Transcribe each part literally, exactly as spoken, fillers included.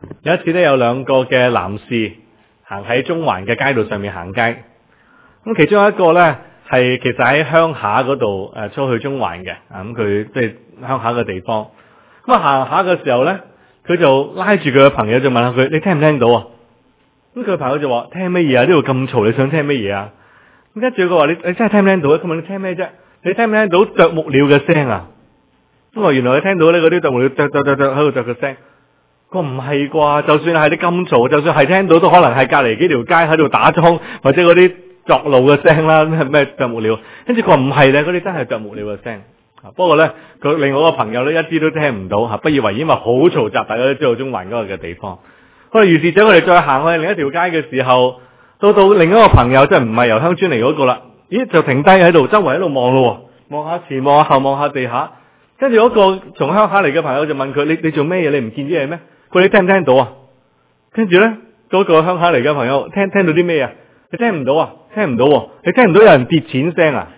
有一次咧，有兩個嘅男士行喺中環嘅街道上面行街。咁其中一個咧係其實喺鄉下嗰度誒出去中環嘅，啊咁佢即係鄉下嘅地方。咁啊行下嘅時候咧，佢就拉住佢嘅朋友就問下佢：你聽唔聽到啊？咁佢嘅朋友就話：聽乜嘢啊？呢度咁嘈，你想聽乜嘢啊？咁跟住佢話：你你真係聽唔聽到啊？佢問你聽咩啫？你聽唔聽到啄木鳥嘅聲啊？咁話原來你聽到咧嗰啲啄木鳥啄啄啄啄喺度啄嘅聲。佢話唔係啩？就算係你咁嘈，就算係聽到，都可能係隔籬幾條街喺度打樁，或者嗰啲作路嘅聲啦，咩啄木鳥。跟住佢話唔係咧，嗰啲真係啄木鳥嘅聲。不過咧，佢另外一個朋友咧一啲都聽唔到吓，不以為意，因為好嘈雜，大家都知道中環嗰個嘅地方。我哋如是者，我哋再行去另一條街嘅時候，到到另一個朋友即係唔係由鄉村嚟嗰個啦，咦就停低喺度，周圍喺度望咯，望下前，望下後，望下地下。跟住嗰個從鄉下嚟嘅朋友就問佢：你你做咩嘢？你唔見啲嘢咩？佢話你聽唔聽到啊？跟住咧，嗰個鄉下嚟嘅朋友聽聽到啲咩啊？你聽唔到啊？聽唔到喎？你聽唔到有人跌錢聲啊？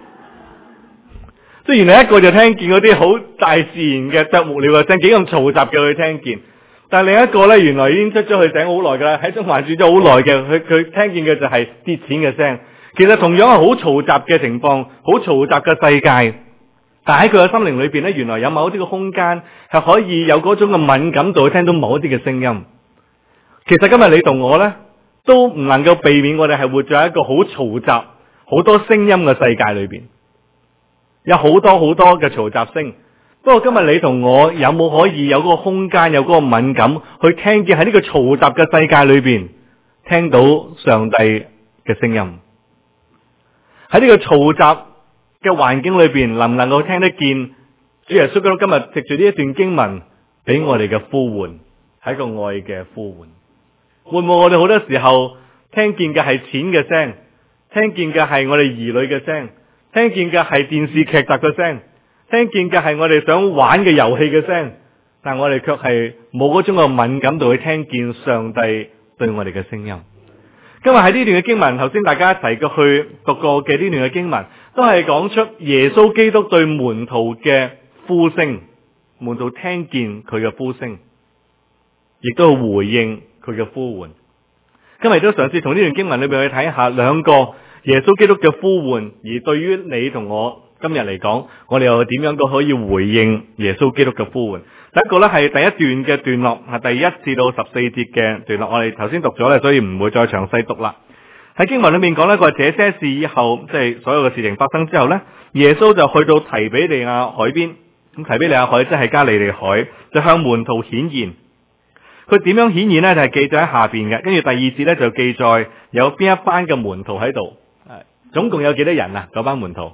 雖然你一個就聽見嗰啲好大自然嘅啄木鳥嘅聲，幾咁嘈雜嘅佢聽見，但係另一個咧，原來已經出咗去醒好耐噶啦，喺中環住咗好耐嘅，佢佢聽見嘅就係跌錢嘅聲。其實同樣係好嘈雜嘅情況，好嘈雜嘅世界，但喺佢嘅心靈裏邊咧，原來有某啲嘅空間係可以有嗰種嘅敏感度，去聽到某一啲嘅聲音。其實今日你同我咧，都唔能夠避免我哋係活在一個好嘈雜、好多聲音嘅世界裏邊。有好多好多嘅嘈雜聲，不過今日你同我有冇可以有嗰個空間，有嗰個敏感去聽見喺呢個嘈雜嘅世界裏邊聽到上帝嘅聲音？喺呢個嘈雜嘅環境裏邊，能唔能夠聽得見主耶穌基督今日藉住呢一段經文俾我哋嘅呼喚，係一個愛嘅呼喚？會唔會我哋好多時候聽見嘅係錢嘅聲，聽見嘅係我哋兒女嘅聲，聽見嘅係電視劇集嘅聲，聽見嘅係我哋想玩嘅遊戲嘅聲，但我哋卻係冇嗰種嘅敏感度去聽見上帝對我哋嘅聲音。今日喺呢段嘅經文，頭先大家一齊過去讀過嘅呢段嘅經文，都係講出耶穌基督對門徒嘅呼聲，門徒聽見佢嘅呼聲，亦都回應佢嘅呼喚。今日都嘗試從呢段經文裏邊去睇下兩個耶穌基督嘅呼喚，而對於你同我今日嚟講，我哋又點樣都可以回應耶穌基督嘅呼喚。第一個咧係第一段嘅段落，係第一至到十四節嘅段落，我哋頭先讀咗咧，所以唔會再詳細讀啦。喺經文裏面講咧，佢話這些事以後，即係所有嘅事情發生之後咧，耶穌就去到提比利亞海邊，咁提比利亞海即係加利利海，就向門徒顯現。佢點樣顯現呢？就係記載喺下邊嘅，跟住第二節咧就記載有邊一班嘅門徒喺度，總共有幾多人啊？嗰班門徒，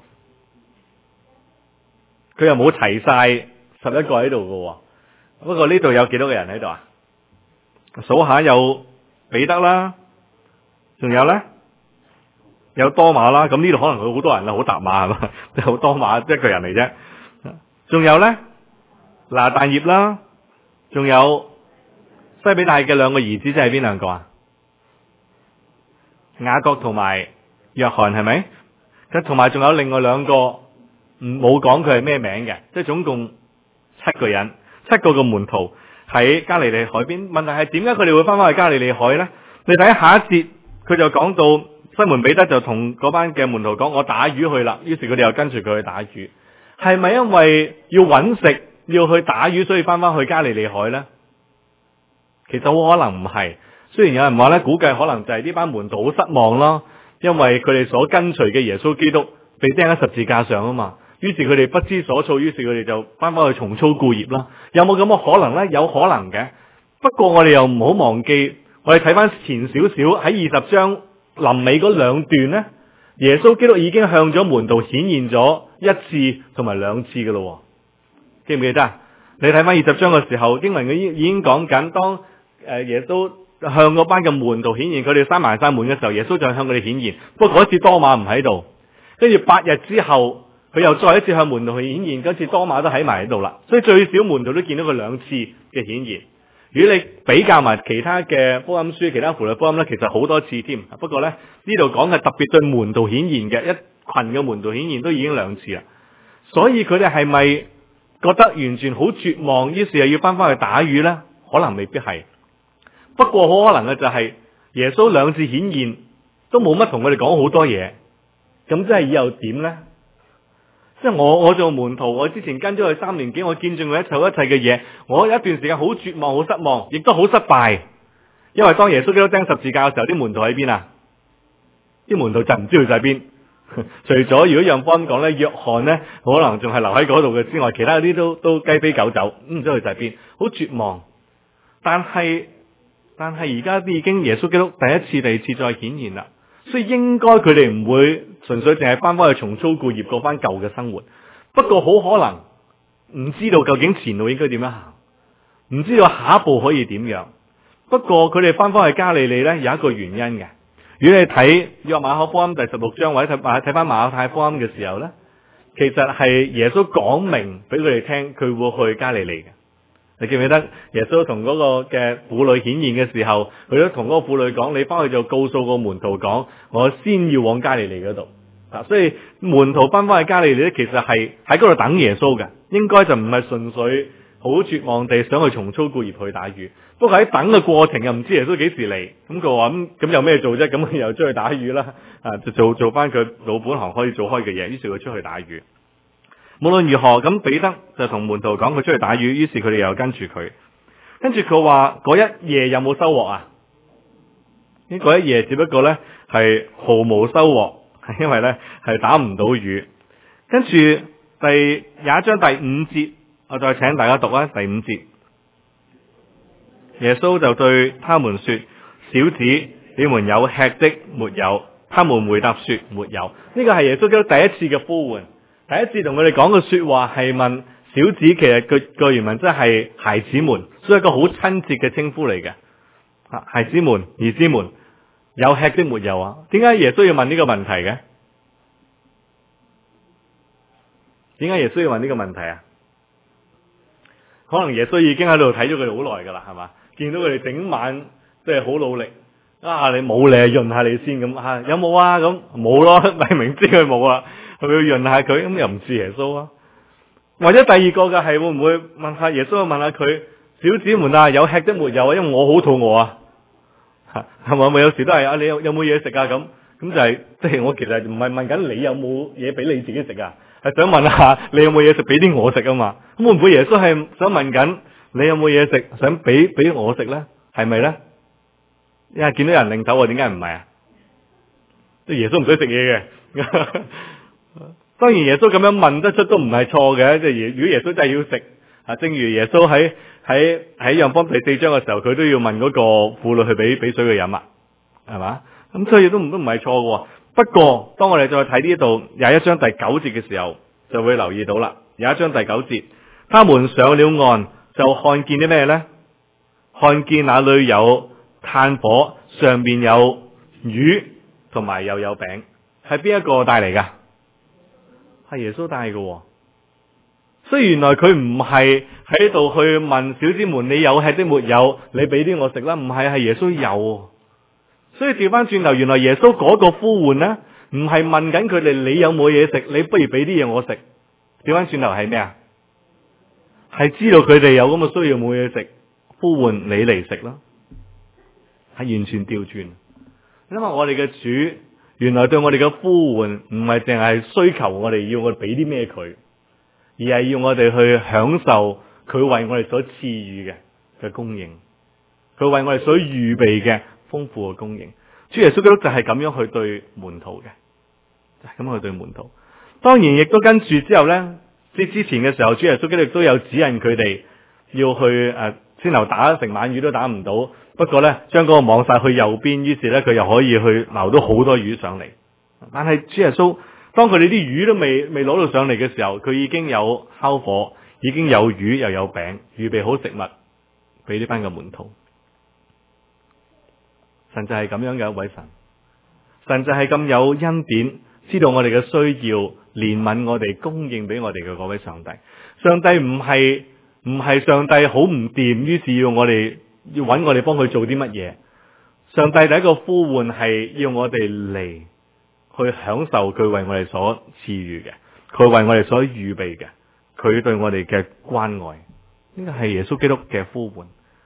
佢又冇齊晒十一個喺度嘅。不過呢度有幾多個人喺度啊？數下，有彼得啦，仲有咧有多馬啦。咁呢度可能佢好多人啦，好搭馬係嘛？即係好多馬一個人嚟啫。仲有咧拿但業啦，仲有西比泰嘅兩個兒子，即係邊兩個啊？雅各同埋約翰係咪？咁同埋仲有另外兩個唔冇講佢係咩名嘅，即係總共七個人。七個嘅門徒喺加利利海邊，問題係點解佢哋會翻返去加利利海呢？你睇下一節，佢就講到西門彼得就同嗰班嘅門徒講：我打魚去啦。於是佢哋又跟住佢去打魚。係咪因為要揾食要去打魚，所以翻返去加利利海呢？其實好可能唔係。雖然有人話咧，估計可能就係呢班門徒好失望咯，因為佢哋所跟隨嘅耶穌基督被釘喺十字架上啊嘛。於是佢哋不知所措，於是佢哋就翻返去重操故業啦。有冇咁嘅可能呢？有可能嘅。不過我哋又唔好忘記，我哋睇翻前少少喺二十章臨尾嗰兩段呢，耶穌基督已經向咗門徒顯現咗一次同埋兩次嘅咯。記唔記得啊？你睇翻二十章嘅時候，經文已已經講緊，當誒耶穌向嗰班嘅門徒顯現，佢哋閂埋晒門嘅時候，耶穌就向佢哋顯現。不過嗰次多馬唔喺度，跟住八日之後。佢又再一次向門徒去顯現，嗰次多馬都喺埋喺度啦，所以最少門徒都見到佢兩次嘅顯現。如果你比較埋其他嘅福音書、其他符類福音咧，其實好多次添。不過咧呢度講嘅特別對門徒顯現嘅一群嘅門徒顯現都已經兩次啦。所以佢哋係咪覺得完全好絕望，於是又要翻翻去打魚咧？可能未必係。 不過好可能嘅就係耶穌兩次顯現都冇乜同佢哋講好多嘢，咁即係以後點呢？即係我我做門徒，我之前跟咗佢三年幾，我見證佢一切一切嘅嘢，我有一段時間好絕望、好失望，亦都好失敗。因為當耶穌基督釘十字架嘅時候，啲門徒喺邊啊？啲門徒就唔知佢喺邊。除咗如果讓方講咧，約翰咧可能仲係留喺嗰度嘅之外，其他嗰啲都都雞飛狗走，唔知佢喺邊，好絕望。但係但係而家啲已經耶穌基督第一次、第二次再顯現啦，所以應該佢哋唔會純粹淨係翻返去重操故業過翻舊嘅生活。不過好可能唔知道究竟前路應該點樣行，唔知道下一步可以點樣。不過佢哋翻返去加利利咧，有一個原因嘅。如果你睇約馬可福音第十六章或者睇睇翻馬太福音嘅時候咧，其實係耶穌講明俾佢哋聽，佢會去加利利嘅。你記唔記得耶穌同嗰個嘅婦女顯現嘅時候，佢都同嗰個婦女講：你翻去就告訴個門徒講，我先要往加利利嗰度。嗱，所以門徒翻翻去加利利咧，其實係喺嗰度等耶穌嘅，應該就唔係純粹好絕望地想去重操故業去打魚。不過喺等嘅過程又唔知耶穌幾時嚟，咁佢話咁咁有咩做啫？咁佢又出去打魚啦，啊就做做翻佢老本行可以做開嘅嘢，於是佢出去打魚。無論如何，咁彼得就同門徒講佢出去打魚，於是佢哋又跟住佢。跟住佢話嗰一夜有冇收穫啊？呢嗰一夜只不過咧係毫無收穫，係因為咧係打唔到魚。跟住第廿一章第五節，我再請大家讀啊，第五節。耶穌就對他們說：小子，你們有吃的沒有？他們回答說：沒有。呢個係耶穌基督第一次嘅呼喚，第一次同佢哋講嘅說話係問小子，其實個個原文真係孩子們，所以一個好親切嘅稱呼嚟嘅。啊，孩子們、兒子們，有吃的沒有啊？點解耶穌要問呢個問題嘅？點解耶穌要問呢個問題啊？可能耶穌已經喺度睇咗佢哋好耐噶啦，係嘛？見到佢哋整晚即係好努力啊！你冇你潤下你先咁啊？有冇啊？咁冇咯，明明知佢冇啊，係咪要潤下佢？咁又唔似耶穌啊？或者第二個嘅係會唔會問下耶穌問下佢，小子們啊，有吃的沒有啊？因為我好肚餓啊，係咪？咪有時都係啊，你有有冇嘢食啊？咁咁就係即係我其實唔係問緊你有冇嘢俾你自己食啊，係想問下你有冇嘢食俾啲我食啊嘛？咁會唔會耶穌係想問緊你有冇嘢食，想俾俾我食咧？係咪咧？因為見到人擰頭，點解唔係啊？即係耶穌唔使食嘢嘅。當然耶穌咁樣問得出都唔係錯嘅。即係如果耶穌真係要食啊，正如耶穌喺喺喺約翰福音第四章嘅時候，佢都要問嗰個婦女去俾俾水佢飲啊，係嘛？咁所以都唔都唔係錯嘅。不過當我哋再睇呢度廿一章第九節嘅時候，就會留意到啦。廿一章第九節，他們上了岸，就看見啲咩咧？看見那裏有炭火，上面有魚，同埋又有餅。係邊一個帶嚟噶？係耶穌帶嘅。所以原來佢唔係喺度去問小子們，你有吃的沒有？你俾啲我食啦。唔係，係耶穌有。所以調翻轉頭，原來耶穌嗰個呼喚呢，唔係問緊佢哋你有冇嘢食，你不如俾啲嘢我食。調翻轉頭係咩啊？係知道佢哋有咁嘅需要冇嘢食，呼喚你嚟食啦。係完全調轉。因為我哋嘅主原來對我哋嘅呼喚唔係淨係需求我哋要我哋俾啲咩佢，而係要我哋去享受佢為我哋所賜予嘅嘅供應，佢為我哋所預備嘅豐富嘅供應。主耶穌基督就係咁樣去對門徒嘅，就係咁樣去對門徒。當然亦都跟住之後咧，即之前嘅時候，主耶穌基督都有指引佢哋要去誒，先頭打成晚魚都打唔到，不過咧將嗰個網撒去右邊，於是咧佢又可以去撈到好多魚上嚟。但係主耶穌當佢哋啲魚都未未攞到上嚟嘅時候，佢已經有烤火，已經有魚又有餅，預備好食物俾呢班嘅門徒。神就係咁樣嘅一位神，神就係咁有恩典，知道我哋嘅需要，憐憫我哋，供應俾我哋嘅嗰位上帝。上帝唔係唔係上帝好唔掂，於是要我哋要揾我哋幫佢做啲乜嘢。上帝第一個呼喚係要我哋嚟去享受佢為我哋所賜予嘅，佢為我哋所預備嘅，佢對我哋嘅關愛。呢個係耶穌基督嘅呼喚。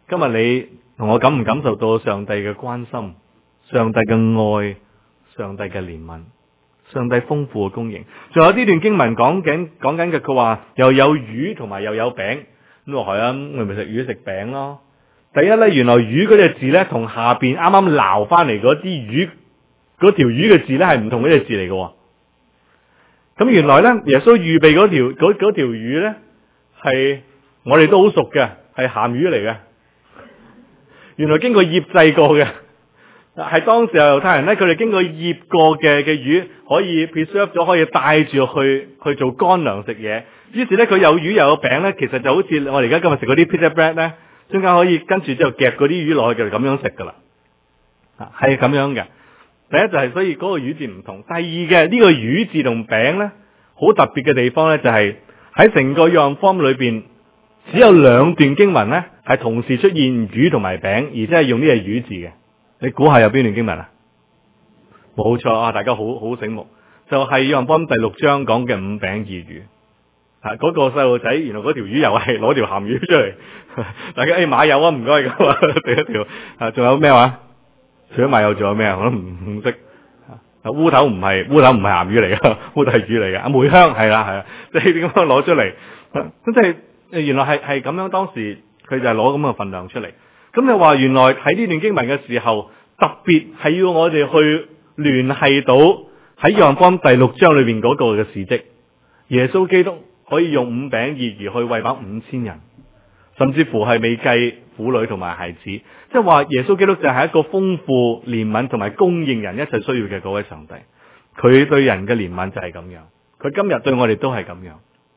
今日你同我感唔感受到上帝嘅關心、上帝嘅愛、上帝嘅憐憫、上帝豐富嘅供應？仲有呢段經文講緊講緊嘅，佢話又有魚同埋又有餅。咁話係啊，我咪食魚食餅咯。第一咧，原來魚嗰隻字咧，同下邊啱啱撈翻嚟嗰啲魚嗰條魚嘅字咧係唔同嗰隻字嚟嘅。咁原來咧，耶穌預備嗰條嗰嗰條魚咧，係我哋都好熟嘅，係鹹魚嚟嘅。原來經過醃製過嘅，係當時候猶太人咧，佢哋經過醃過嘅嘅魚，可以 preserve 咗，可以帶住去去做乾糧食嘢。於是咧，佢有魚又有餅咧，其實就好似我哋而家今日食嗰啲 pita bread 咧，中間可以跟住之後夾嗰啲魚落去，就咁樣食噶啦。啊，係咁樣嘅。第一就係、是、所以嗰個魚字唔同。第二嘅呢、這個魚字同餅咧，好特別嘅地方咧，就係喺成個約翰福音裏邊，只有兩段經文咧係同時出現魚同埋餅，而且係用呢個魚字嘅。你估下有邊段經文啊？冇錯啊，大家好好醒目，就係、是、約翰福音第六章講嘅五餅二魚。啊，嗰、那個細路仔，原來嗰條魚又係攞條鹹魚出嚟。大家誒、哎、馬友啊，唔該咁啊，第一條啊，仲有咩話？除咗馬友，仲有咩啊？我都唔唔識。啊，烏頭唔係烏頭唔係鹹魚嚟嘅，烏頭係魚嚟嘅。啊，梅香係啦係啦，即係點樣攞出嚟？咁即係原來係係咁樣，當時佢就係攞咁嘅份量出嚟。咁你話原來喺呢段經文嘅時候，特別係要我哋去聯繫到喺約翰福音第六章裏邊嗰個嘅事蹟，耶穌基督可以用五餅二魚去餵飽五千人，甚至乎係未計婦女同埋孩子，即係話耶穌基督就係一個豐富憐憫同埋供應人一切需要嘅嗰位上帝。佢對人嘅憐憫就係咁樣，佢今日對我哋都係咁樣。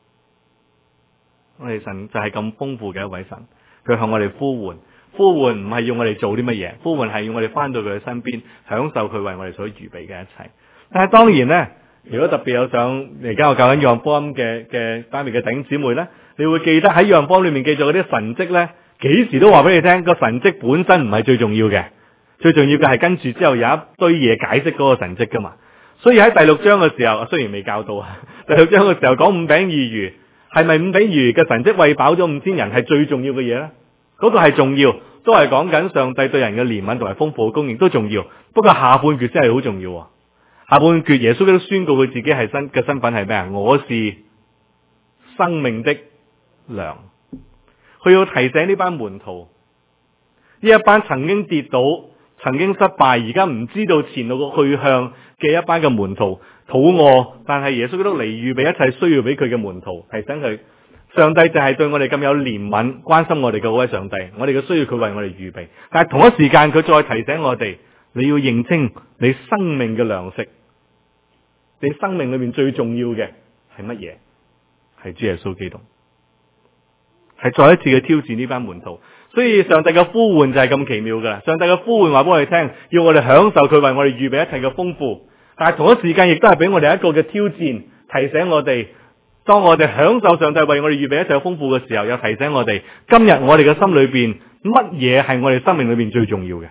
我哋神就係咁豐富嘅一位神，佢向我哋呼喚。呼喚唔係要我哋做啲乜嘢，呼喚係要我哋翻到佢嘅身邊，享受佢為我哋所預備嘅一切。但係當然呢，如果特別有想而家我教緊約翰福音嘅嘅班別嘅弟兄姊妹呢，你會記得喺約翰福音裏面記咗嗰啲神蹟呢，幾時都話俾你聽，個神蹟本身唔係最重要嘅，最重要嘅係跟住之後有一堆嘢解釋嗰個神蹟噶嘛。所以喺第六章嘅時候，雖然未教到啊，第六章嘅時候講五餅二魚，係咪五餅二魚嘅神蹟餵飽咗五千人係最重要嘅嘢呢？嗰個係重要，都係講緊上帝對人嘅憐憫同埋豐富嘅供應都重要。不過下半句真係好重要。下半句耶穌都宣告佢自己係身嘅身份係咩啊？我是生命的糧。佢要提醒呢班門徒，呢一班曾經跌倒、曾經失敗、而家唔知道前路嘅去向嘅一班嘅門徒，肚餓，但係耶穌都嚟預備一切需要俾佢嘅門徒，提醒佢。上帝就係對我哋咁有憐憫、關心我哋嘅嗰位上帝，我哋嘅需要佢為我哋預備。但係同一時間佢再提醒我哋，你要認清你生命嘅糧食，你生命裏面最重要嘅係乜嘢？係主耶穌基督，係再一次嘅挑戰呢班門徒。所以上帝嘅呼喚就係咁奇妙噶啦。上帝嘅呼喚話俾我哋聽，要我哋享受佢為我哋預備一切嘅豐富。但係同一時間亦都係俾我哋一個嘅挑戰，提醒我哋。當我哋享受上帝為我哋預備一切豐富嘅時候，又提醒我哋，今日我哋嘅心裏邊乜嘢係我哋生命裏邊最重要嘅？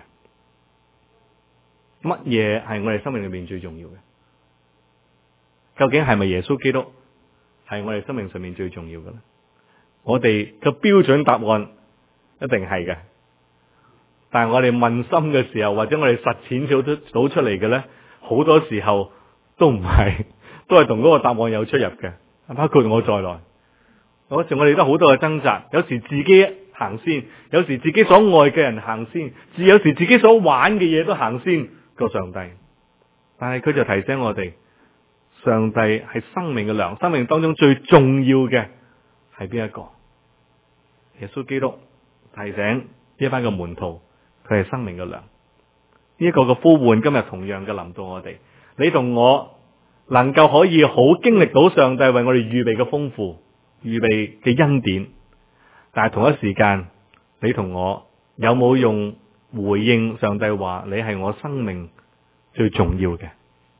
乜嘢係我哋生命裏邊最重要嘅？究竟係咪耶穌基督係我哋生命上面最重要嘅咧？我哋嘅標準答案一定係嘅，但係我哋問心嘅時候，或者我哋實踐做到到出嚟嘅咧，好多時候都唔係，都係同嗰個答案有出入嘅。包括我在內，有時我哋都好多嘅掙扎，有時自己行先，有時自己所愛嘅人行先，有時自己所玩嘅嘢都行先個上帝。但係佢就提醒我哋，上帝係生命嘅糧，生命當中最重要嘅係邊一個？耶穌基督提醒呢一班嘅門徒，佢係生命嘅糧。呢一個嘅呼喚今日同樣嘅臨到我哋，你同我。能夠可以好經歷到上帝為我哋預備嘅豐富、預備嘅恩典，但係同一時間，你同我有冇用回應上帝話你係我生命最重要嘅？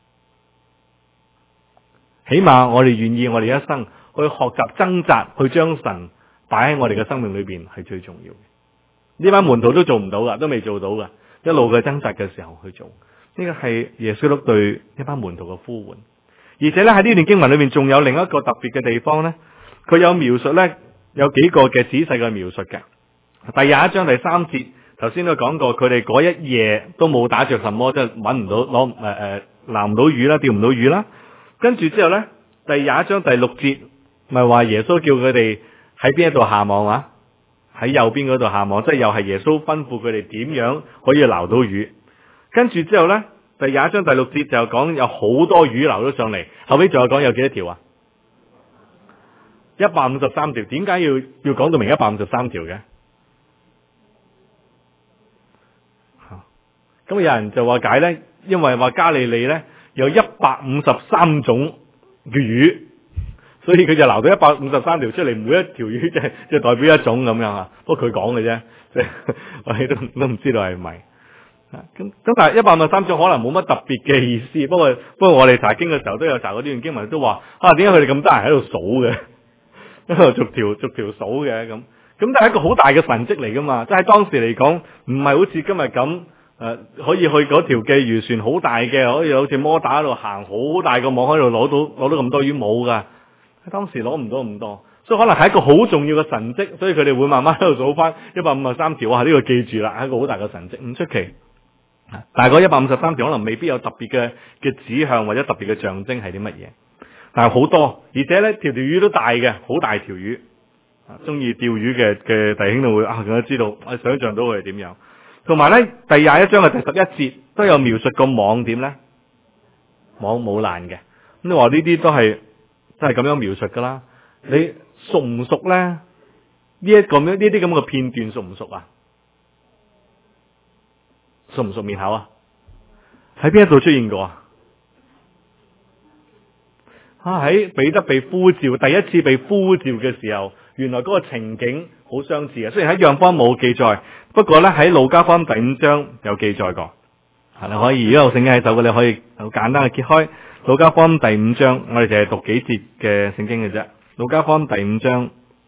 起碼我哋願意我哋一生去學習掙扎，去將神擺喺我哋嘅生命裏邊係最重要嘅。呢班門徒都做唔到噶，都未做到噶，一路嘅掙扎嘅時候去做，呢個係耶穌基督對一班門徒嘅呼喚。而且咧喺呢段經文裏面仲有另一個特別嘅地方咧，佢有描述咧，有幾個嘅仔細嘅描述嘅。 第廿一章第三節，頭先都講過，佢哋嗰一夜都冇打着什麼，即係搵唔到攞誒誒撈唔到魚啦，釣唔到魚啦。跟住之後咧，第廿一章第六節咪話耶穌叫佢哋喺邊一度下網啊？喺右邊嗰度下網，即係又係耶穌吩咐佢哋點樣可以撈到魚。跟住之後咧，第廿一章第六節就講有好多魚撈咗上嚟，後尾仲有講有幾多條啊？一百五十三條。點解要要講到明一百五十三條嘅？咁有人就話解咧，因為話加利利咧有一百五十三種嘅魚，所以佢就撈到一百五十三條出嚟，每一條魚即係即係代表一種咁樣啊。不過佢講嘅啫，即係我哋都都唔知道係咪。咁咁但係一百五十三種可能冇乜特別嘅意思。不過不過我哋查經嘅時候都有查過呢段經文，都話啊，點解佢哋咁得閒喺度數嘅，喺度逐條逐條數嘅咁。咁但係一個好大嘅神蹟嚟噶嘛，即係當時嚟講唔係好似今日咁。誒、呃，可以去嗰條嘅漁船好大嘅，可以好似摩打喺度行，好大個網喺度攞到攞到咁多魚冇噶，當時攞唔到咁多，所以可能係一個好重要嘅神蹟，所以佢哋會慢慢喺度數翻一百五十三條，哇！呢個記住啦，係一個好大嘅神蹟，唔出奇。但係嗰一百五十三條可能未必有特別嘅嘅指向或者特別嘅象徵係啲乜嘢，但係好多，而且咧條條魚都大嘅，好大條魚。中意釣魚嘅嘅弟兄都會啊，更加知道，我想象到佢係點樣。同埋咧，第廿一章嘅第十一節都有描述個網點咧，網冇爛嘅。咁你話呢啲都係都係咁樣描述噶啦。你熟唔熟咧？呢一個呢啲咁嘅片段熟唔熟啊？熟唔熟面口啊？喺邊一度出現過啊？啊喺彼得被呼召，第一次被呼召嘅時候，原來嗰個情景好相似嘅。雖然喺約翰冇記載，不過咧喺路加福音第五章有記載過。係你可以，如果有聖經喺手嘅，你可以好簡單嘅揭開路加福音第五章，我哋就係讀幾節嘅聖經嘅啫。路加福音第五章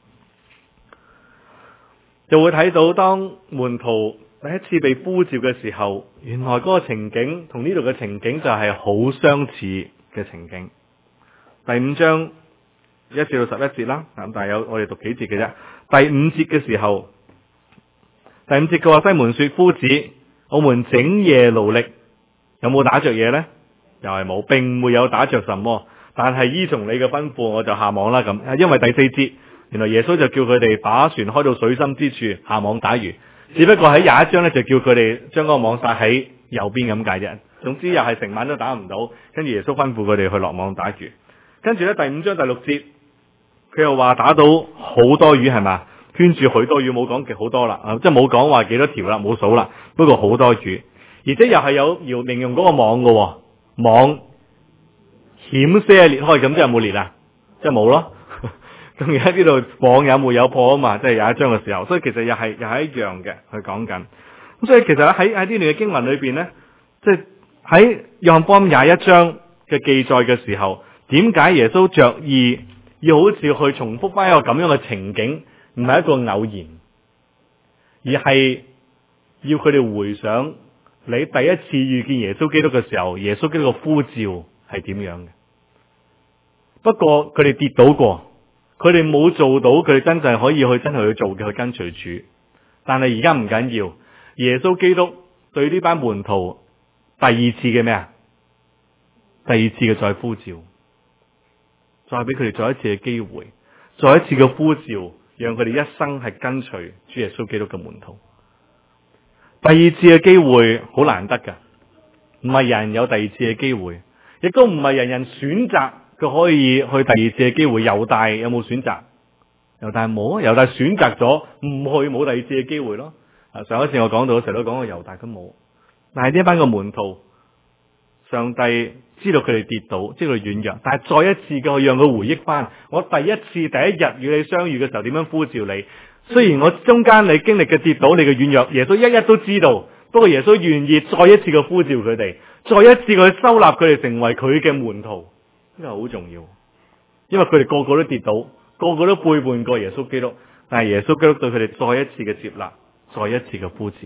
就會睇到，當門徒第一次被呼召嘅時候，原來嗰個情景同呢度嘅情景就係好相似嘅情景。第五章一至到十一節啦，咁但係有我哋讀幾節嘅啫。第五節嘅時候，第五節佢話西門說：夫子，我們整夜勞力，有冇打着嘢呢？又係冇，並沒有打着什麼。但係依從你嘅吩咐，我就下網啦。咁，因為第四節，原來耶穌就叫佢哋把船開到水深之處下網打魚。只不過喺廿一章咧，就叫佢哋將嗰個網撒喺右邊咁解啫。總之又係成晚都打唔到，跟住耶穌吩咐佢哋去落網打魚。跟住咧，第五章第六節，佢又話打到好多魚係嘛，圈住許多魚，冇講極好多啦，啊，即係冇講話幾多條啦，冇數啦，不過好多魚，而且又係有要形容嗰個網嘅，網險些裂開，咁即係有冇裂啊？即係冇咯。咁而家呢度網有冇有破啊嘛？即係有一章嘅時候，所以其實又係又係一樣嘅，佢講緊。咁所以其實喺喺呢段嘅經文裏邊咧，即係喺約翰福音廿一章嘅記載嘅時候。點解耶穌着意要好似去重複翻一個咁樣嘅情景，唔係一個偶然，而係要佢哋回想你第一次遇見耶穌基督嘅時候，耶穌基督嘅呼召係點樣嘅？不過佢哋跌倒過，佢哋冇做到佢哋真正可以去真係去做嘅去跟隨主。但係而家唔緊要，耶穌基督對呢班門徒第二次嘅咩啊？第二次嘅再呼召。再俾佢哋再一次嘅機會，再一次嘅呼召，讓佢哋一生係跟隨主耶穌基督嘅門徒。第二次嘅機會好難得噶，唔係人人有第二次嘅機會，亦都唔係人人選擇佢可以去第二次嘅機會。猶大有冇選擇？猶大冇啊，猶大選擇咗唔去，冇第二次嘅機會咯。啊，上一次我講到嘅時候都講過猶大都冇，但係呢一班嘅門徒，上帝知道佢哋跌倒，知道佢軟弱，但係再一次嘅去讓佢回憶翻，我第一次第一日與你相遇嘅時候點樣呼召你。雖然我中間你經歷嘅跌倒，你嘅軟弱，耶穌一一都知道，不過耶穌願意再一次嘅呼召佢哋，再一次嘅去收納佢哋成為佢嘅門徒，呢個好重要。因為佢哋個個都跌倒，個個都背叛過耶穌基督，但係耶穌基督對佢哋再一次嘅接納，再一次嘅呼召。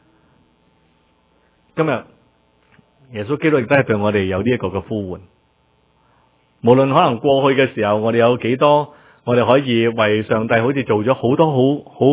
今日耶穌基督亦都係對我哋有呢一個嘅呼喚，無論可能過去嘅時候，我哋有幾多，我哋可以為上帝好似做咗好多好好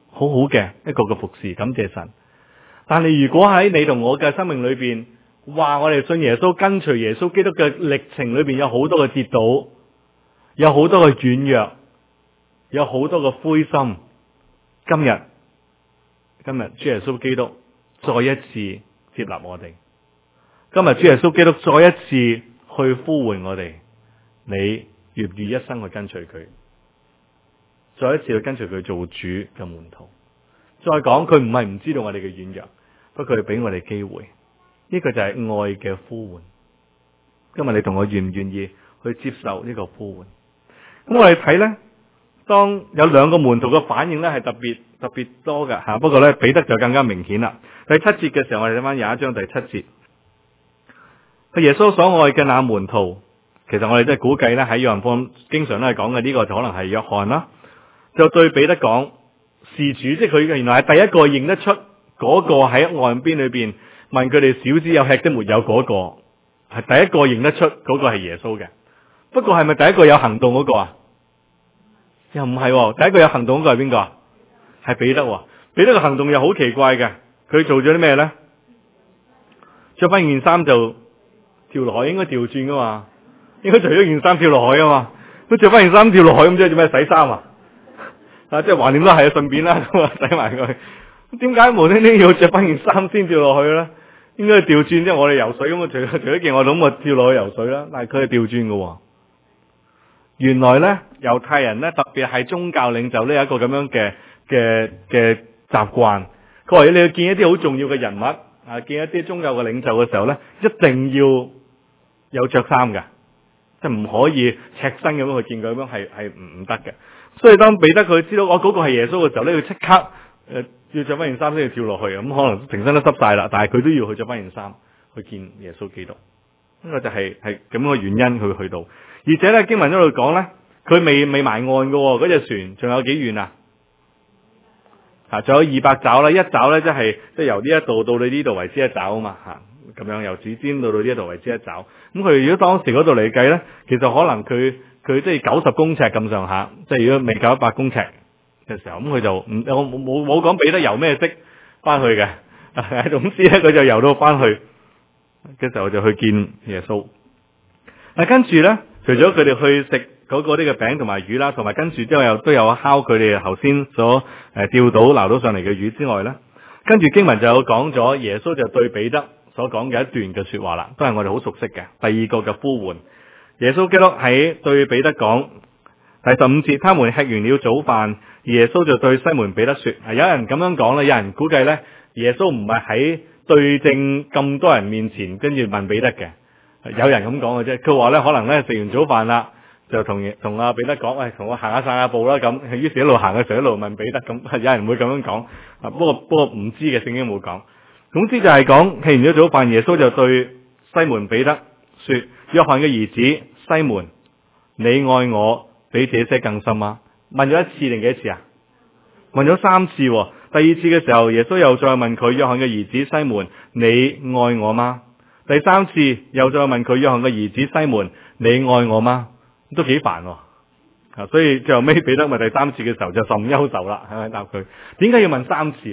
好好嘅一個嘅服侍，感謝神。但係如果喺你同我嘅生命裏邊，話我哋信耶穌、跟隨耶穌基督嘅歷程裏邊有好多嘅跌倒，有好多嘅軟弱，有好多嘅灰心。今日今日主耶穌基督再一次接納我哋，今日主耶穌基督再一次去呼喚我哋，你願唔願意一生去跟隨佢？再一次去跟隨佢做主嘅門徒。再講，佢唔係唔知道我哋嘅軟弱，不過佢俾我哋機會。呢個就係愛嘅呼喚。今日你同我願唔願意去接受呢個呼喚？咁我哋睇呢，當有兩個門徒嘅反應呢係特別特別多嘅吓，不過呢，彼得就更加明顯啦。第七節嘅時候，我哋睇翻廿一章第七節，耶穌所愛嘅那門徒，其實我哋都係估計呢，喺約翰福音經常都係講嘅，呢個就可能係約翰啦，就對彼得講，事主，即係佢原來係第一個認得出嗰個喺岸邊裏邊問佢哋小子有吃的沒有嗰個，係第一個認得出嗰個係耶穌嘅。不過係咪第一個有行動嗰個啊？又唔係，第一個有行動嗰個係邊個啊？係彼得。彼得嘅行動又好奇怪嘅，佢做咗啲咩咧？着翻件衫就跳落海，應該調轉噶嘛？應該除咗件衫跳落海啊嘛？都着翻件衫跳落海咁，即係做咩？洗衫啊？啊，即係橫掂都係啊，順便啦，咁啊洗埋佢。點解無端端要着翻件衫先跳落去咧？應該調轉，即係我哋游水咁啊，除咗除咗件我諗我跳落去游水啦，但係佢係調轉嘅。原來咧，猶太人咧，特別係宗教領袖呢，有一個咁樣嘅嘅嘅習慣。佢話你要見一啲好重要嘅人物啊，見一啲宗教嘅領袖嘅時候咧，一定要有着衫嘅，即係唔可以赤身咁樣去見佢，咁樣係係唔唔得嘅。所以當彼得佢知道我嗰個係耶穌嘅時候咧，要即刻誒、呃、要着翻件衫先要跳落去，咁可能成身都濕晒啦，但係佢都要去着翻件衫去見耶穌基督。呢、這個就係係咁樣嘅原因佢去到。而且咧經文嗰度講咧，佢未未埋岸嘅，嗰隻船仲有幾遠啊？啊，仲有二百肘啦，一肘咧即係即係由呢一度到你呢度為之一肘啊嘛，吓咁樣由指尖到到呢一度為之一肘。咁佢如果當時嗰度嚟計咧，其實可能佢佢即係九十公尺咁上下，即係如果未夠一百公尺嘅時候，咁佢就唔我冇冇講彼得游咩式翻去嘅，總之咧佢就游到翻去嘅時候就去見耶穌。嗱，跟住咧，除咗佢哋去食嗰個啲嘅餅同埋魚啦，同埋跟住之後又都有烤佢哋頭先所誒釣到撈到上嚟嘅魚之外咧，跟住經文就有講咗耶穌就對彼得所講嘅一段嘅說話啦，都係我哋好熟悉嘅。第二個嘅呼喚，耶穌基督喺對彼得講，第十五節，他們吃完了早飯，耶穌就對西門彼得說，有人咁樣講咧，有人估計咧，耶穌唔係喺對正咁多人面前跟住問彼得嘅。有人咁講嘅啫，佢話咧可能咧食完早飯啦，就同同阿彼得講，喂，同我行下散下步啦咁。於是一路行嘅時候一路問彼得咁，有人會咁樣講。啊，不過不過唔知嘅，聖經冇講。總之就係講吃完咗早飯，耶穌就對西門彼得說：約翰嘅兒子西門，你愛我比這些更深嗎？問咗一次定幾次啊？問咗三次。第二次嘅時候，耶穌又再問佢：約翰嘅兒子西門，你愛我嗎？第三次又再問佢：約翰嘅兒子西門，你愛我嗎？都幾煩啊！所以最後尾彼得咪第三次嘅時候就甚憂愁啦，係咪答佢？點解要問三次啊？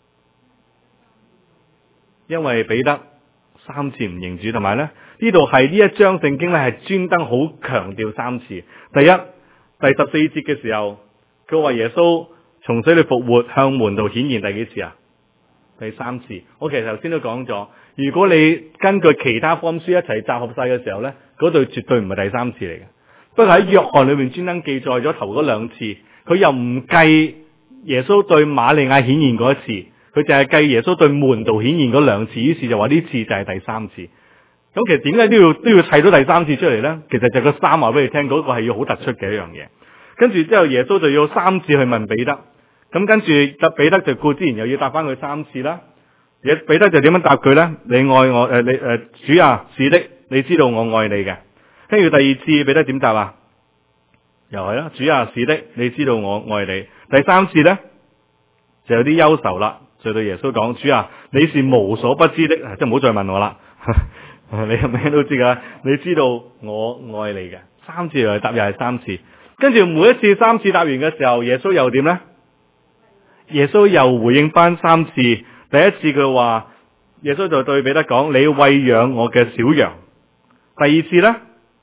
因為彼得三次唔認主，同埋咧呢度係呢一章聖經咧係專登好強調三次。第一，第十四節嘅時候，佢話耶穌從死裏復活，向門徒顯現第幾次啊？第三次。我其實頭先都講咗，如果你根據其他福音書一齊集合晒嘅時候咧，嗰度絕對唔係第三次嚟嘅。不過喺約翰裏面專登記載咗頭嗰兩次，佢又唔計耶穌對瑪利亞顯現嗰一次，佢淨係計耶穌對門徒顯現嗰兩次，於是就話呢次就係第三次。咁其實點解都要都要砌到第三次出嚟咧？其實就個三話俾你聽，嗰、嗰個係要好突出嘅一樣嘢。跟住之後耶穌就要三次去問彼得。咁跟住，彼得就顧之然又要答翻佢三次啦。彼得就點樣答佢咧？你愛我誒？你誒、呃、主啊，是的，你知道我愛你嘅。跟住第二次，彼得點答啊？又係啦，主啊，是的，你知道我愛你。第三次咧就有啲憂愁啦，就對耶穌講：主啊，你是無所不知的，即係唔好再問我啦。你咩都知噶，你知道我愛你嘅。三次又係答，又係三次。跟住每一次三次答完嘅時候，耶穌又點咧？ 耶穌又回應翻三次。第一次佢話，耶穌就對彼得講：你餵養我嘅小羊。第二次呢，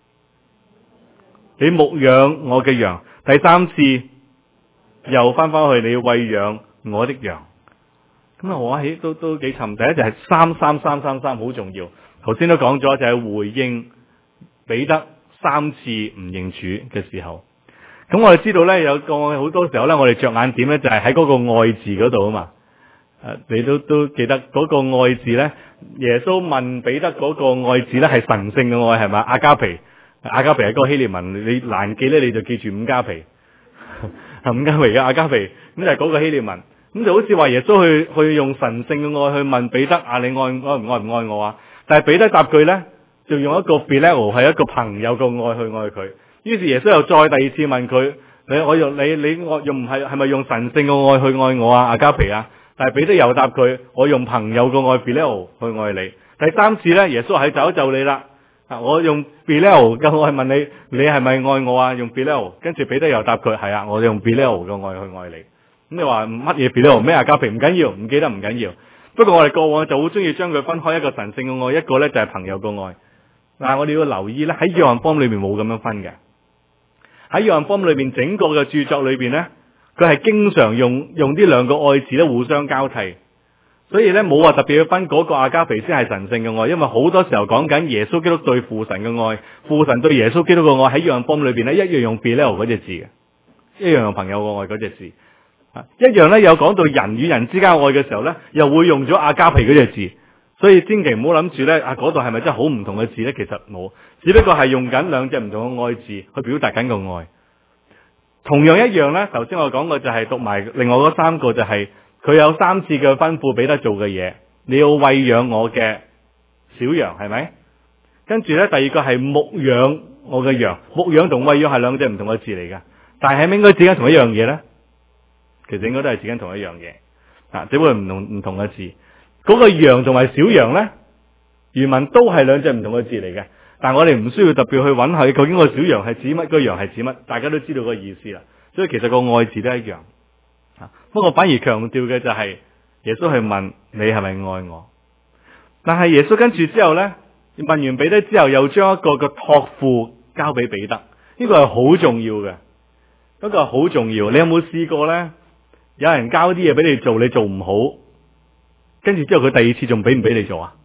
你牧養我嘅羊。第三次又翻翻去，你餵養我的羊。咁啊，我起都都幾沉。第一就係三三三三三好重要。頭先都講咗，就係回應彼得三次唔認主嘅時候。咁我哋知道咧，有個好多時候咧，我哋着眼點咧就係喺嗰個愛字嗰度啊嘛。誒，你都都記得嗰個愛字咧，耶穌問彼得嗰個愛字咧係神聖嘅愛係咪？阿加皮，阿加皮係嗰個希臘文，你難記咧你就記住五加皮，五加皮嘅阿加皮，咁就係嗰個希臘文。咁就好似話耶穌去去用神聖嘅愛去問彼得啊，你愛愛唔愛唔愛我啊？但係彼得答句咧，就用一個 phileo 係一個朋友嘅愛去愛佢。於是耶穌又再第二次問佢：你我用你你我用唔係係咪用神聖嘅愛去愛我啊？阿加皮啊？但係彼得又答佢：我用朋友嘅愛 phileo 去愛你。第三次咧，耶穌係就一就你啦。啊，我用 phileo 嘅愛問你，你係咪愛我啊？用 phileo，跟住彼得又答佢：係啊，我用 phileo 嘅愛去愛你。咁你話乜嘢 phileo 咩阿加皮？唔緊要，唔記得唔緊要。不過我哋過往就好中意將佢分開，一個神聖嘅愛，一個咧就係朋友嘅愛。但係我哋要留意咧，喺約翰福音裏面冇咁樣分嘅。喺約翰福音裏邊整個嘅著作裏邊咧，佢係經常用用呢兩個愛字咧互相交替，所以咧冇話特別要分嗰個阿加皮先係神聖嘅愛，因為好多時候講緊耶穌基督對父神嘅愛，父神對耶穌基督嘅愛喺約翰福音裏邊咧一樣用 phileo 嗰隻字嘅，一樣用朋友嘅愛嗰隻字。一樣咧，有講到人與人之間愛嘅時候咧，又會用咗阿加皮嗰隻字，所以千祈唔好諗住咧，啊嗰度係咪真係好唔同嘅字咧？其實冇，只不過係用緊兩隻唔同嘅愛字去表達緊個愛。同樣一樣咧，頭先我講過就係讀埋另外嗰三個就係、是、佢有三次嘅吩咐彼得做嘅嘢，你要餵養我嘅小羊，係咪？跟住咧，第二個係牧養我嘅羊，牧養同餵養係兩隻唔同嘅字嚟噶，但係係咪應該指緊同一樣嘢咧？其實應該都係指緊同一樣嘢，啊，只不過唔同唔同嘅字。嗰、那個羊同埋小羊咧，原文都係兩隻唔同嘅字嚟嘅，但係我哋唔需要特別去揾下究竟個小羊係指乜，個羊係指乜，大家都知道個意思啦。所以其實個愛字都一樣。啊，不過反而強調嘅就係耶穌去問你係咪愛我？但係耶穌跟住之後咧，問完彼得之後，又將一個個託付交俾彼得，呢、這個係好重要嘅，嗰個係好重要。你有冇試過咧？有人交啲嘢俾你做，你做唔好，跟住之後佢第二次仲俾唔俾你做啊？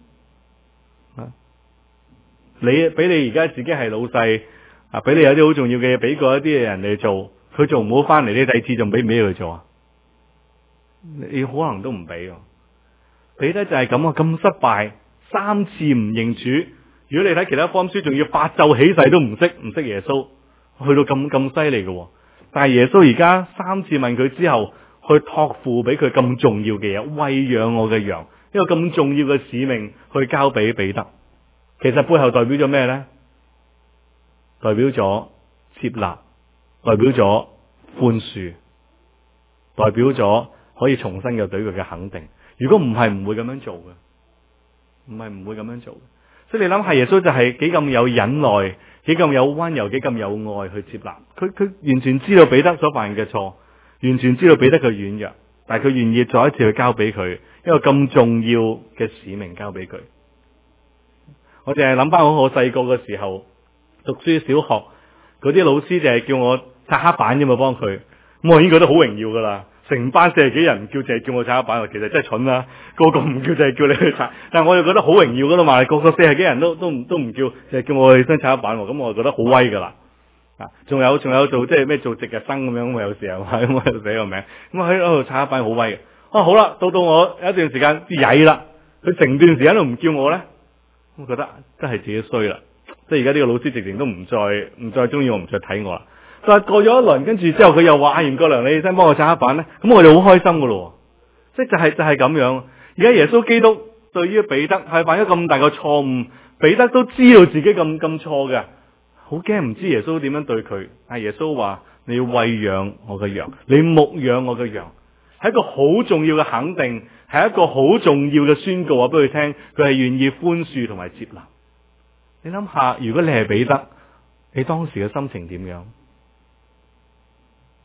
你俾你而家自己係老細啊，俾你有啲好重要嘅嘢俾過一啲人哋做，佢做唔好翻嚟，你第二次仲俾唔俾佢做啊？你可能都唔俾。彼得就係咁啊，咁失敗，三次唔認主。如果你睇其他福音書，仲要發咒起誓都唔識唔識耶穌，去到咁咁犀利嘅。但係耶穌而家三次問佢之後，去託付俾佢咁重要嘅嘢，餵養我嘅羊，一個咁重要嘅使命去交俾彼得。其實背後代表咗咩呢？代表咗接納，代表咗寬恕，代表咗可以重新嘅對佢嘅肯定。如果唔係，唔會咁樣做嘅，唔係唔會咁樣做嘅。所以你諗下，耶穌就係幾咁有忍耐，幾咁有溫柔，幾咁有愛去接納。佢佢完全知道彼得所犯嘅錯，完全知道彼得嘅軟弱，但係佢願意再一次去交俾佢一個咁重要嘅使命，交俾佢。我淨係諗翻我細個嘅時候讀書，小學嗰啲老師就係叫我擦黑板啫嘛，幫佢，咁我已經覺得好榮耀噶啦。成班四十幾人叫，淨係叫我擦黑板，其實真係蠢啦。個個唔叫，就係叫你去擦。但係我又覺得好榮耀噶啦嘛，個個四十幾人都都唔都唔叫，就係叫我去身擦黑板，咁我就覺得好威噶啦。啊，仲有仲有做即係咩做值日生咁樣，咁有時候咁我喺度寫個名，咁喺度擦黑板好威嘅。啊，好啦，到到我有一段時間啲曳啦，佢成段時間都唔叫我咧，我覺得真係自己衰啦。即係而家呢個老師直情都唔再唔再中意我，唔再睇我啦。但係過咗一輪，跟住之後佢又話：阿袁國良，你起身幫我擦黑板咧，咁我就好開心噶咯。即係就係就係咁樣。而家耶穌基督對於彼得係犯咗咁大個錯誤，彼得都知道自己咁咁錯嘅，好驚唔知耶穌點樣對佢。但係耶穌話：你要餵養我嘅羊，你牧養我嘅羊，係一個好重要嘅肯定，係一個好重要嘅宣告話俾佢聽，佢係願意寬恕同埋接納。你諗下，如果你係彼得，你當時嘅心情點樣？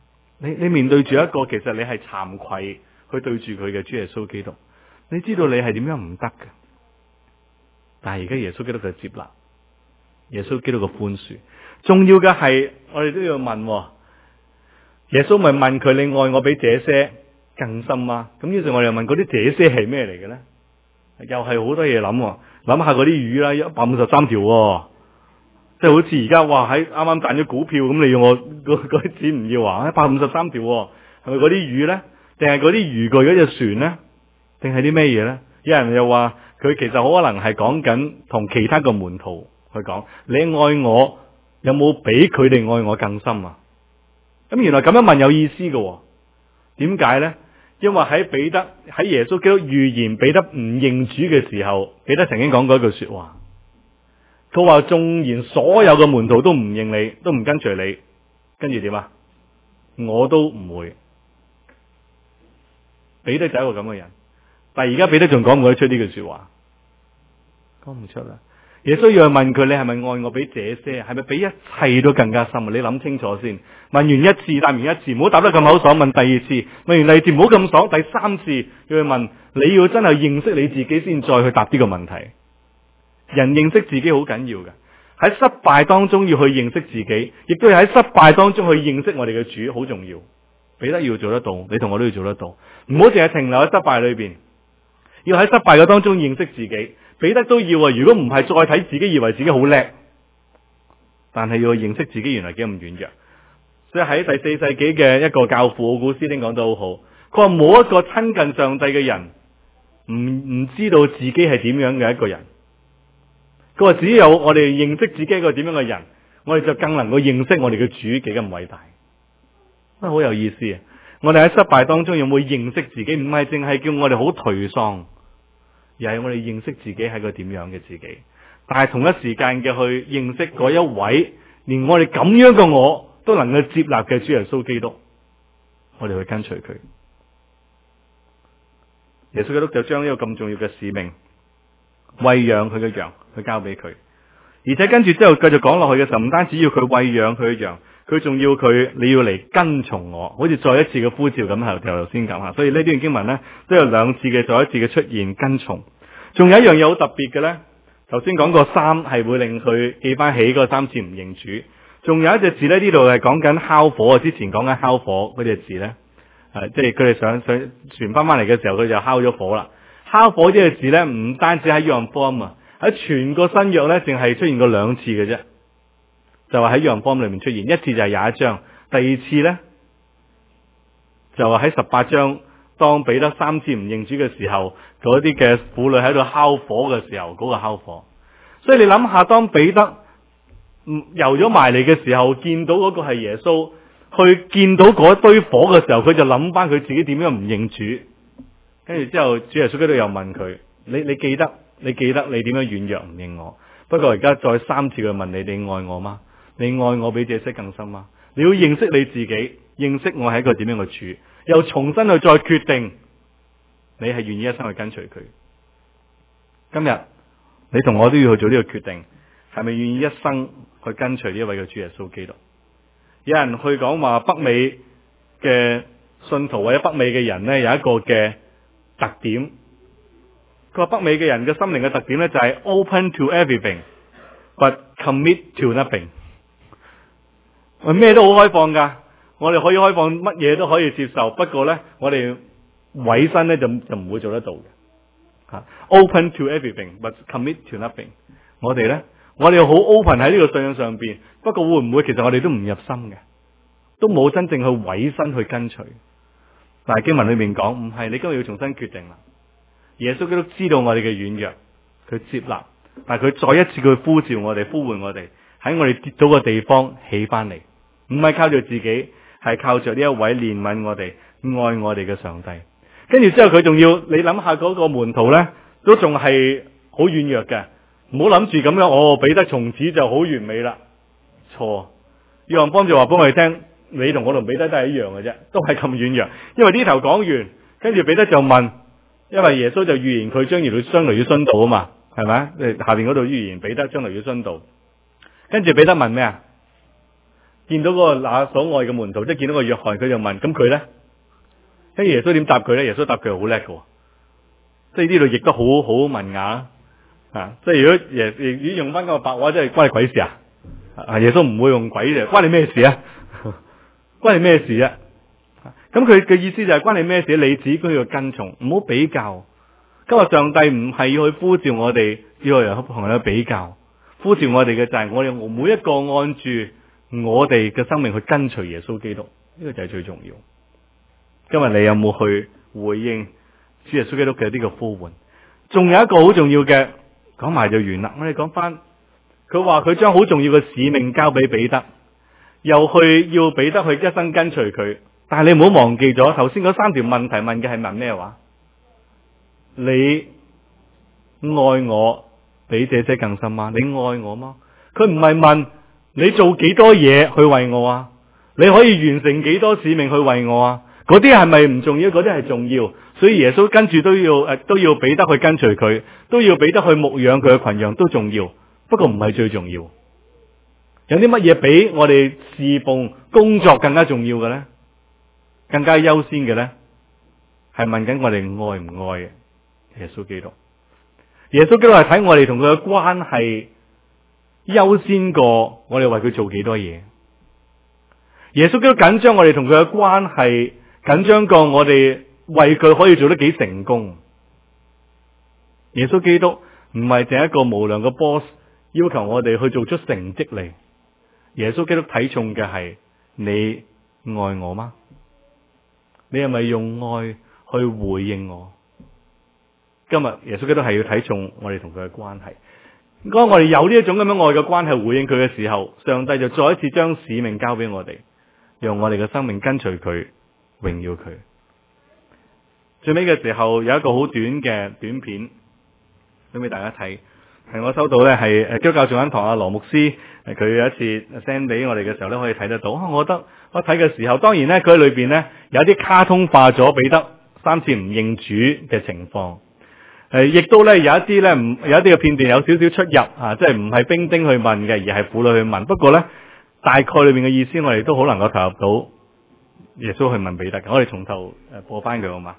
你你面對住一個其實你係慚愧去對住佢嘅主耶穌基督，你知道你係點樣唔得嘅，但係而家耶穌基督嘅接納，耶穌基督嘅寬恕，重要嘅係我哋都要問，耶穌咪問佢，你愛我比這些更深嗎？咁於是我哋又問嗰啲這些係咩嚟嘅咧？又係好多嘢諗，諗下嗰啲魚啦，一百五十三條，即係好似而家話喺啱啱賺咗股票咁，你要我嗰嗰啲錢唔要啊？一百五十三條係咪嗰啲魚咧？定係嗰啲漁具嗰隻船咧？定係啲咩嘢咧？有人又話佢其實好可能係講緊同其他個門徒去講，你愛我有冇比佢哋愛我更深啊？咁原來咁樣問有意思嘅，點解咧？因為喺彼得喺耶穌基督預言彼得唔認主嘅時候，彼得曾經講過一句說話，佢話縱然所有嘅門徒都唔認你，都唔跟隨你，跟住點啊？我都唔會。彼得就係一個咁嘅人，但係而家彼得仲講唔講得出呢句說話？講唔出啦。耶穌要問佢，你係咪愛我比這些，係咪比一切都更加深啊？你諗清楚先。問完一次，答完一次，唔好答得咁口爽。問第二次，問完第二次唔好咁爽。第三次要去問，你要真係認識你自己先，再去答呢個問題。人認識自己好緊要嘅，喺失敗當中要去認識自己，亦都係喺失敗當中去認識我哋嘅主，好重要。彼得要做得到，你同我都要做得到。唔好淨係停留喺失敗裏邊，要喺失敗嘅當中認識自己。彼得都要啊！如果唔係再睇自己，以為自己好叻，但係要認識自己原來幾咁軟弱。所以喺第四世紀嘅一個教父奧古斯丁講得好好，佢話冇一個親近上帝嘅人唔唔知道自己係點樣嘅一個人。佢話只有我哋認識自己係一個點樣嘅人，我哋就更能夠認識我哋嘅主幾咁偉大。真係好有意思啊！我哋喺失敗當中有冇認識自己？唔係淨係叫我哋好頹喪。而係我哋認識自己係個點樣嘅自己，但係同一時間嘅去認識嗰一位，連我哋咁樣嘅我都能夠接納嘅主耶穌基督，我哋去跟隨佢。耶穌基督就將呢個咁重要嘅使命，餵養佢嘅羊，去交俾佢。而且跟住之後繼續講落去嘅時候，唔單止要佢餵養佢嘅羊，佢仲要佢你要嚟跟從我，好似再一次嘅呼召咁，係頭先講下。所以呢段經文呢，都有兩次嘅再一次嘅出現跟從。仲有一樣嘢好特別嘅呢，頭先講過三係會令佢記翻起嗰三次唔認主。仲有一隻字呢，呢度係講緊烤火啊，之前講緊烤火嗰隻字呢，誒，即係佢哋上上傳翻翻嚟嘅時候，佢就烤咗火啦。烤火呢隻字呢，唔單止喺約翰福音啊，喺全個新約呢，淨係出現過兩次嘅啫。就係喺約翰福音裏面出現，一次就係廿一章，第二次呢，就係喺十八章，當彼得三次唔認主嘅時候，嗰啲嘅婦女喺度烤火嘅時候，嗰個烤火。所以你諗下，當彼得游咗埋嚟嘅時候，見到嗰個係耶穌，去見到嗰堆火嘅時候，佢就諗翻佢自己點樣唔認主。跟住之後，主耶穌基督又問佢：你你記得你記得你點樣軟弱唔認我？不過而家再三次去問你：你愛我嗎？你愛我比這些更深嗎？你要認識你自己，認識我係一個點樣嘅主，又重新去再決定你係願意一生去跟隨佢。今日你同我都要去做呢個決定，係咪願意一生去跟隨呢一位嘅主耶穌基督？有人去講話北美嘅信徒或者北美嘅人呢，有一個嘅特點，佢話北美嘅人嘅心靈嘅特點呢，就係 open to everything but commit to nothing。咩都好開放噶，我哋可以開放，乜嘢都可以接受。不過呢，我哋委身呢就就唔會做得到嘅。吓 ，open to everything but commit to nothing。我哋呢，我哋好 open 喺呢個信仰上邊。不過會唔會其實我哋都唔入心嘅，都冇真正去委身去跟隨。但係經文裏面講唔係，你今日要重新決定啦。耶穌基督知道我哋嘅軟弱，佢接納，但係佢再一次去呼召我哋，呼喚我哋喺我哋跌倒嘅地方起翻嚟。唔係靠住自己，係靠住呢一位憐憫我哋、愛我哋嘅上帝。跟住之後佢仲要，你諗下嗰個門徒呢，都仲係好軟弱嘅。唔好諗住咁樣，哦，彼得從此就好完美啦。錯，約翰幫住話俾我哋聽，你同我同彼得都係一樣嘅啫，都係咁軟弱。因為呢頭講完，跟住彼得就問，因為耶穌就預言佢將來要將來要殉道啊嘛，係咪？下邊嗰度預言彼得將來要殉道。跟住彼得問咩啊？ 見到嗰個那所愛嘅門徒，即係見到個約翰，佢就問：咁佢咧？跟住耶穌點答佢咧？耶穌答佢好叻嘅，即係呢度譯得好好文雅啊！即係如果耶如果用翻嗰個白話，即係關你鬼事啊！啊，耶穌唔會用鬼嘅，關你咩事啊？關你咩事啊？咁佢嘅意思就係關你咩事？你只需要跟從，唔好比較。今日上帝唔係要去呼召我哋，要去同人去比較。呼召我哋嘅就係我哋每一個按住我哋嘅生命去跟隨耶穌基督，呢個就係最重要。今日你有冇去回應主耶穌基督嘅呢個呼喚？仲有一個好重要嘅，講埋就完啦。我哋講翻，佢話佢將好重要嘅使命交俾彼得，又去要彼得去一生跟隨佢。但係你唔好忘記咗頭先嗰三條問題，問嘅係問咩話？你愛我比這些更深嗎？你愛我嗎？佢唔係問你做幾多嘢去為我啊？你可以完成幾多使命去為我啊？嗰啲係咪唔重要？嗰啲係重要。所以耶穌跟住都要誒，都要彼得去跟隨佢，都要彼得去牧養佢嘅群羊，都重要。不過唔係最重要。有啲乜嘢比我哋侍奉工作更加重要嘅咧？更加優先嘅咧？係問緊我哋愛唔愛耶穌基督？耶穌基督係睇我哋同佢嘅關係優先過我哋為佢做幾多嘢。耶穌基督緊張我哋同佢嘅關係，緊張過我哋為佢可以做得幾成功。耶穌基督唔係淨係一個無良嘅 boss， 要求我哋去做出成績嚟。耶穌基督睇重嘅係你愛我嗎？你係咪用愛去回應我？今日耶穌基督係要睇重我哋同佢嘅關係。當我哋有呢一種咁樣愛嘅關係回應佢嘅時候，上帝就再一次將使命交俾我哋，讓我哋嘅生命跟隨佢，榮耀佢。最尾嘅時候有一個好短嘅短片，想俾大家睇，係我收到咧，係誒基督教仲恩堂阿羅牧師，佢有一次 send 俾我哋嘅時候咧，可以睇得到。我覺得我睇嘅時候，當然咧佢喺裏邊咧有啲卡通化咗彼得三次唔認主嘅情況。誒，亦都咧有一啲咧唔有一啲嘅片段有少少出入啊，即係唔係兵丁去問嘅，而係婦女去問。不過咧，大概裏面嘅意思，我哋都好能夠投入到耶穌去問彼得嘅。我哋從頭誒播翻佢好嘛？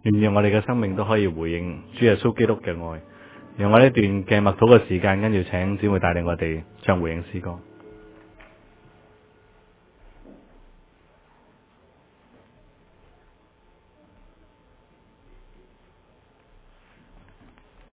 願讓我哋嘅生命都可以回應主耶穌基督嘅愛。讓我呢段嘅默禱嘅時間，跟住請姊妹帶領我哋唱回應詩歌。